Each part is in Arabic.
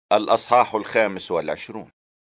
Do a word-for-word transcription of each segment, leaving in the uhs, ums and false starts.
الأصحاح الخامس والعشرون.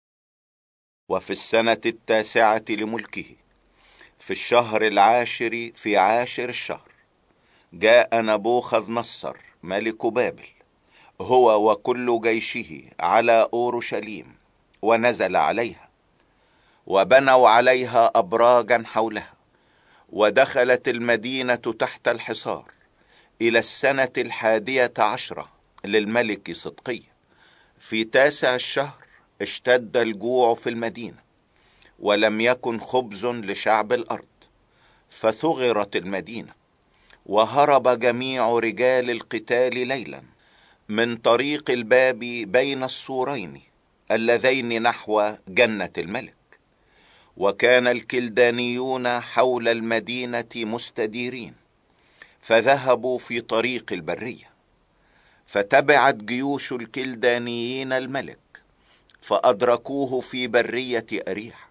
وفي السنة التاسعة لملكه في الشهر العاشر في عاشر الشهر جاء نبوخذ نصر ملك بابل هو وكل جيشه على أورشليم، ونزل عليها وبنوا عليها أبراجا حولها، ودخلت المدينة تحت الحصار إلى السنة الحادية عشرة للملك صدقية. في تاسع الشهر اشتد الجوع في المدينة، ولم يكن خبز لشعب الأرض، فثغرت المدينة، وهرب جميع رجال القتال ليلا من طريق الباب بين السورين اللذين نحو جنة الملك. وكان الكلدانيون حول المدينة مستديرين، فذهبوا في طريق البرية، فتبعت جيوش الكلدانيين الملك، فأدركوه في برية أريح،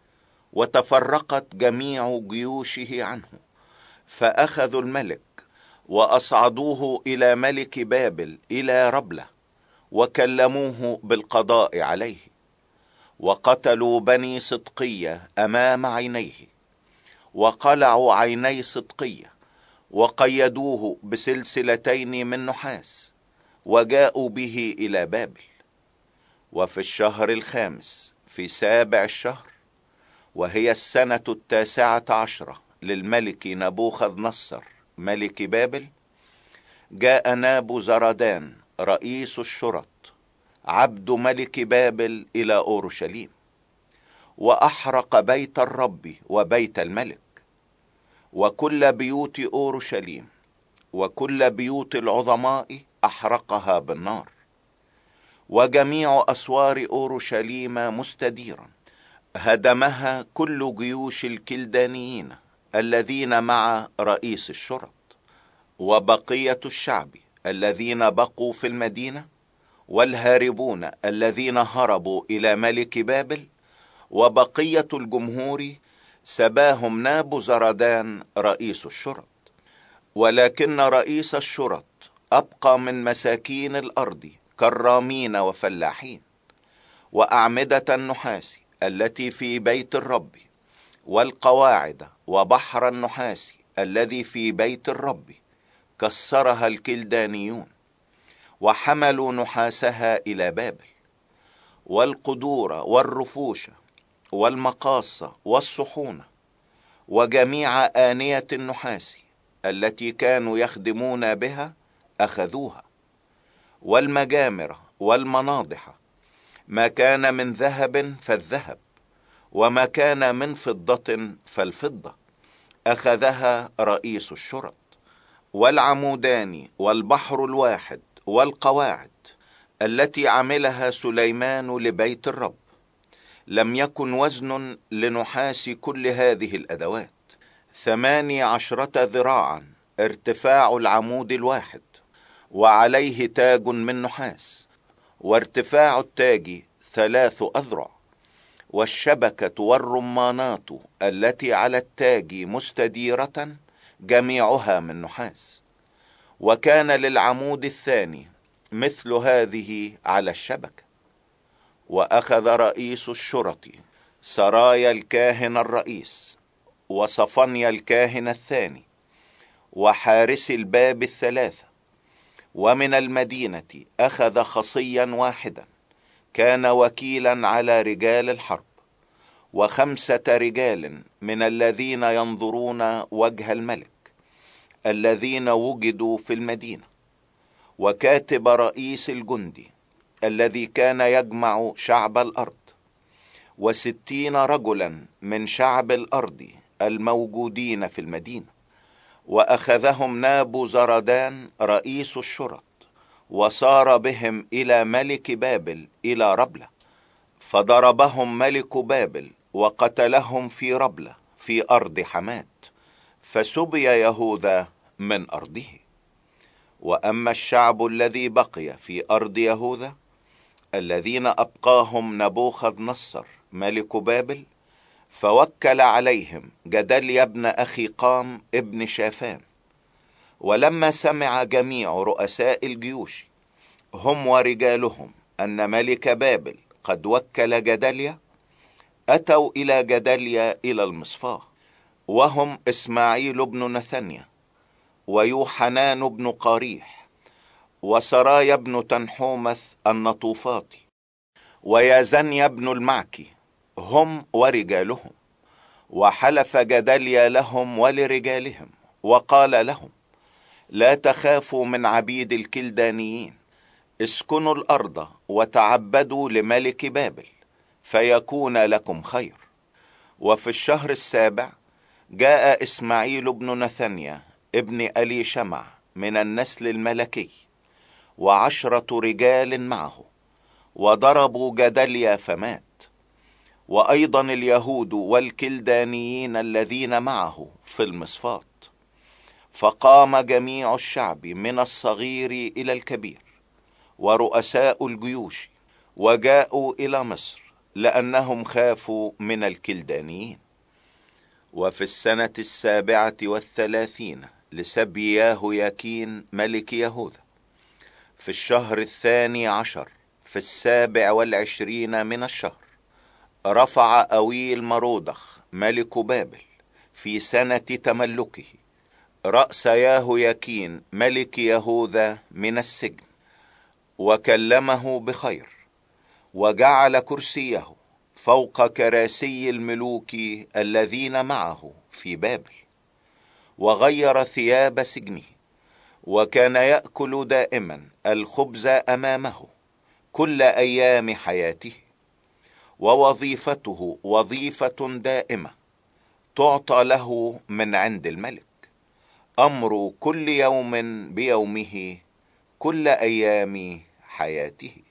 وتفرقت جميع جيوشه عنه، فأخذوا الملك وأصعدوه إلى ملك بابل إلى ربلة، وكلموه بالقضاء عليه، وقتلوا بني صدقية أمام عينيه، وقلعوا عيني صدقية، وقيدوه بسلسلتين من نحاس، وجاءوا به إلى بابل. وفي الشهر الخامس في سابع الشهر، وهي السنة التاسعة عشرة للملك نبوخذ نصر ملك بابل، جاء نابو زردان رئيس الشرط عبد ملك بابل إلى أورشليم، وأحرق بيت الرب وبيت الملك وكل بيوت أورشليم، وكل بيوت العظماء أحرقها بالنار، وجميع أسوار أورشليم مستديرا هدمها كل جيوش الكلدانيين الذين مع رئيس الشرط. وبقية الشعب الذين بقوا في المدينة، والهاربون الذين هربوا إلى ملك بابل، وبقية الجمهور سباهم نابو زردان رئيس الشرط. ولكن رئيس الشرط أبقى من مساكين الأرض كرامين وفلاحين، وأعمدة النحاس التي في بيت الرب، والقواعد وبحر النحاس الذي في بيت الرب كسرها الكلدانيون، وحملوا نحاسها إلى بابل، والقدور والرفوش والمقاص والصحون، وجميع آنية النحاس التي كانوا يخدمون بها أخذوها، والمجامر والمناضح، ما كان من ذهب فالذهب، وما كان من فضة فالفضة، أخذها رئيس الشرط. والعمودان والبحر الواحد والقواعد التي عملها سليمان لبيت الرب، لم يكن وزن لنحاس كل هذه الأدوات ثماني عشرة ذراعا ارتفاع العمود الواحد، وعليه تاج من نحاس، وارتفاع التاج ثلاث أذرع، والشبكة والرمانات التي على التاج مستديرة جميعها من نحاس. وكان للعمود الثاني مثل هذه على الشبكة. وأخذ رئيس الشرط سرايا الكاهن الرئيس، وصفنيا الكاهن الثاني، وحارس الباب الثلاثة، ومن المدينة أخذ خصيا واحدا كان وكيلا على رجال الحرب، وخمسة رجال من الذين ينظرون وجه الملك الذين وجدوا في المدينة، وكاتب رئيس الجندي الذي كان يجمع شعب الأرض، وستين رجلا من شعب الأرض الموجودين في المدينة. وأخذهم نابو زردان رئيس الشرط، وصار بهم إلى ملك بابل إلى ربلة، فضربهم ملك بابل وقتلهم في ربلة في أرض حمات، فسبي يهوذا من أرضه. وأما الشعب الذي بقي في أرض يهوذا الذين أبقاهم نبوخذ نصر ملك بابل، فوكل عليهم جدليا ابن أخي قام ابن شافان. ولما سمع جميع رؤساء الجيوش هم ورجالهم أن ملك بابل قد وكل جدليا، أتوا إلى جدليا إلى المصفاة، وهم إسماعيل بن نثنيا، ويوحنان بن قاريح، وسرايا بن تنحومث النطوفاطي، ويازنيا بن المعكي، هم ورجالهم. وحلف جدليا لهم ولرجالهم وقال لهم: لا تخافوا من عبيد الكلدانيين، اسكنوا الأرض وتعبدوا لملك بابل فيكون لكم خير. وفي الشهر السابع جاء إسماعيل بن نثنيا ابن ألي شمع من النسل الملكي وعشرة رجال معه، وضربوا جدليا فمات، وأيضا اليهود والكلدانيين الذين معه في المصفات. فقام جميع الشعب من الصغير إلى الكبير ورؤساء الجيوش، وجاءوا إلى مصر لأنهم خافوا من الكلدانيين. وفي السنة السابعة والثلاثين لسبي ياهوياكين ملك يهوذا، في الشهر الثاني عشر في السابع والعشرين من الشهر، رفع أويل مرودخ ملك بابل في سنة تملكه رأس ياهوياكين ملك يهوذا من السجن، وكلمه بخير، وجعل كرسيه فوق كراسي الملوك الذين معه في بابل، وغير ثياب سجنه، وكان يأكل دائما الخبز أمامه كل أيام حياته، ووظيفته وظيفة دائمة تعطى له من عند الملك، أمر كل يوم بيومه كل أيام حياته.